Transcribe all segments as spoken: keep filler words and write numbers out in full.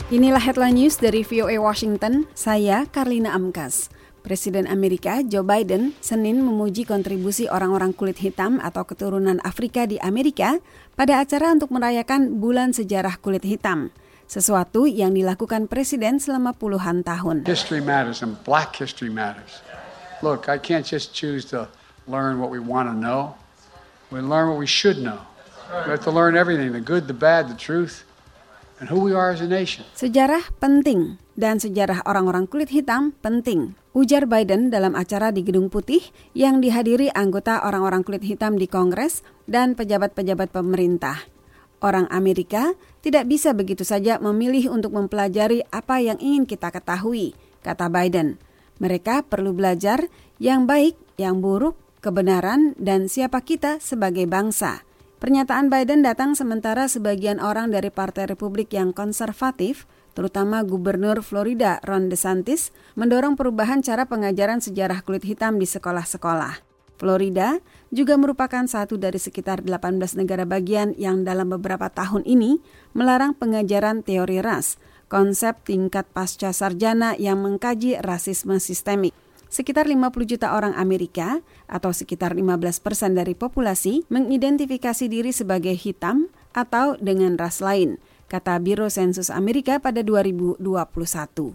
Inilah headline news dari V O A Washington, saya Karlina Amkas. Presiden Amerika Joe Biden Senin memuji kontribusi orang-orang kulit hitam atau keturunan Afrika di Amerika pada acara untuk merayakan Bulan Sejarah Kulit Hitam, sesuatu yang dilakukan Presiden selama puluhan tahun. History matters and black history matters. Look, I can't just choose to learn what we want to know. We learn what we should know. We have to learn everything, the good, the bad, the truth. And who we are as a nation. Sejarah penting dan sejarah orang-orang kulit hitam penting, ujar Biden dalam acara di Gedung Putih yang dihadiri anggota orang-orang kulit hitam di Kongres dan pejabat-pejabat pemerintah. Orang Amerika tidak bisa begitu saja memilih untuk mempelajari apa yang ingin kita ketahui, kata Biden. Mereka perlu belajar yang baik, yang buruk, kebenaran, dan siapa kita sebagai bangsa. Pernyataan Biden datang sementara sebagian orang dari Partai Republik yang konservatif, terutama Gubernur Florida Ron DeSantis, mendorong perubahan cara pengajaran sejarah kulit hitam di sekolah-sekolah. Florida juga merupakan satu dari sekitar delapan belas negara bagian yang dalam beberapa tahun ini melarang pengajaran teori ras, konsep tingkat pasca sarjana yang mengkaji rasisme sistemik. Sekitar lima puluh juta orang Amerika, atau sekitar lima belas persen dari populasi, mengidentifikasi diri sebagai hitam atau dengan ras lain, kata Biro Sensus Amerika pada dua ribu dua puluh satu.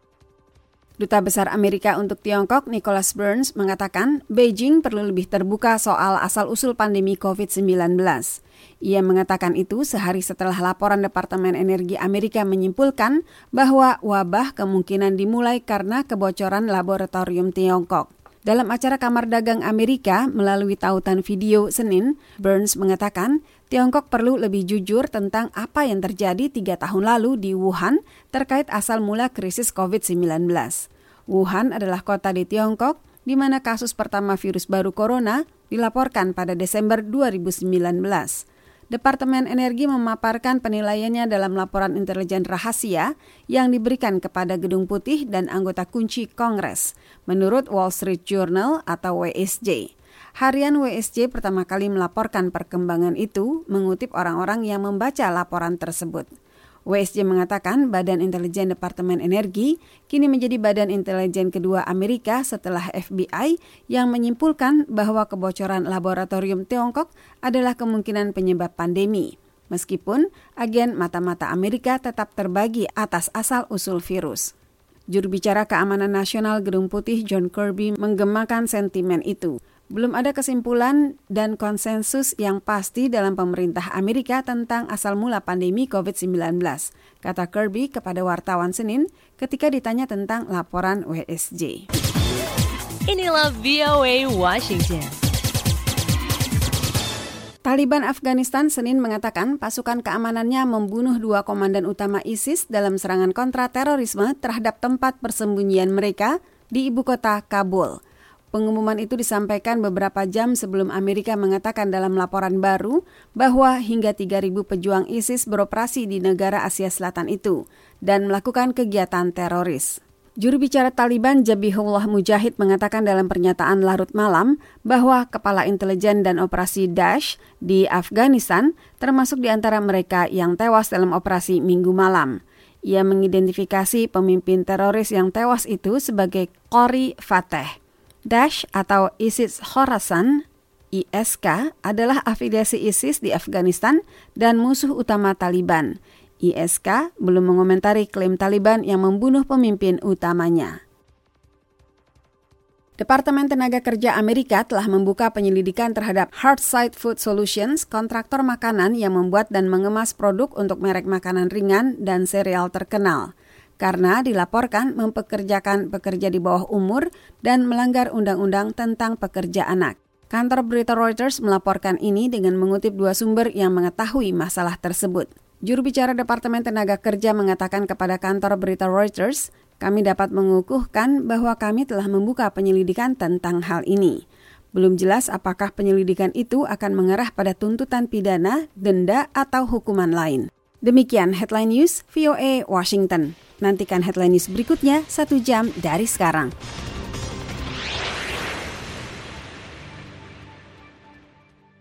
Duta Besar Amerika untuk Tiongkok, Nicholas Burns, mengatakan Beijing perlu lebih terbuka soal asal-usul pandemi covid sembilan belas. Ia mengatakan itu sehari setelah laporan Departemen Energi Amerika menyimpulkan bahwa wabah kemungkinan dimulai karena kebocoran laboratorium Tiongkok. Dalam acara Kamar Dagang Amerika melalui tautan video Senin, Burns mengatakan Tiongkok perlu lebih jujur tentang apa yang terjadi tiga tahun lalu di Wuhan terkait asal mula krisis covid sembilan belas. Wuhan adalah kota di Tiongkok di mana kasus pertama virus baru corona dilaporkan pada Desember dua ribu sembilan belas. Departemen Energi memaparkan penilaiannya dalam laporan intelijen rahasia yang diberikan kepada Gedung Putih dan anggota kunci Kongres, menurut Wall Street Journal atau W S J. Harian W S J pertama kali melaporkan perkembangan itu, mengutip orang-orang yang membaca laporan tersebut. W S J mengatakan Badan Intelijen Departemen Energi kini menjadi badan intelijen kedua Amerika setelah F B I yang menyimpulkan bahwa kebocoran laboratorium Tiongkok adalah kemungkinan penyebab pandemi. Meskipun agen mata-mata Amerika tetap terbagi atas asal-usul virus. Juru bicara Keamanan Nasional Gedung Putih John Kirby menggemakan sentimen itu. Belum ada kesimpulan dan konsensus yang pasti dalam pemerintah Amerika tentang asal mula pandemi covid sembilan belas, kata Kirby kepada wartawan Senin ketika ditanya tentang laporan W S J. Inilah V O A Washington. Taliban Afghanistan Senin mengatakan pasukan keamanannya membunuh dua komandan utama ISIS dalam serangan kontra-terorisme terhadap tempat persembunyian mereka di ibu kota Kabul. Pengumuman itu disampaikan beberapa jam sebelum Amerika mengatakan dalam laporan baru bahwa hingga tiga ribu pejuang ISIS beroperasi di negara Asia Selatan itu dan melakukan kegiatan teroris. Juru bicara Taliban Zabihullah Mujahid mengatakan dalam pernyataan larut malam bahwa kepala intelijen dan operasi Daesh di Afghanistan termasuk di antara mereka yang tewas dalam operasi Minggu malam. Ia mengidentifikasi pemimpin teroris yang tewas itu sebagai Qori Fateh. Daesh atau ISIS Khorasan, I S K, adalah afiliasi ISIS di Afghanistan dan musuh utama Taliban. I S K belum mengomentari klaim Taliban yang membunuh pemimpin utamanya. Departemen Tenaga Kerja Amerika telah membuka penyelidikan terhadap Hearthside Food Solutions, kontraktor makanan yang membuat dan mengemas produk untuk merek makanan ringan dan sereal terkenal, karena dilaporkan mempekerjakan pekerja di bawah umur dan melanggar undang-undang tentang pekerja anak. Kantor berita Reuters melaporkan ini dengan mengutip dua sumber yang mengetahui masalah tersebut. Juru bicara Departemen Tenaga Kerja mengatakan kepada kantor berita Reuters, kami dapat mengukuhkan bahwa kami telah membuka penyelidikan tentang hal ini. Belum jelas apakah penyelidikan itu akan mengarah pada tuntutan pidana, denda, atau hukuman lain. Demikian Headline News V O A Washington. Nantikan Headline News berikutnya satu jam dari sekarang.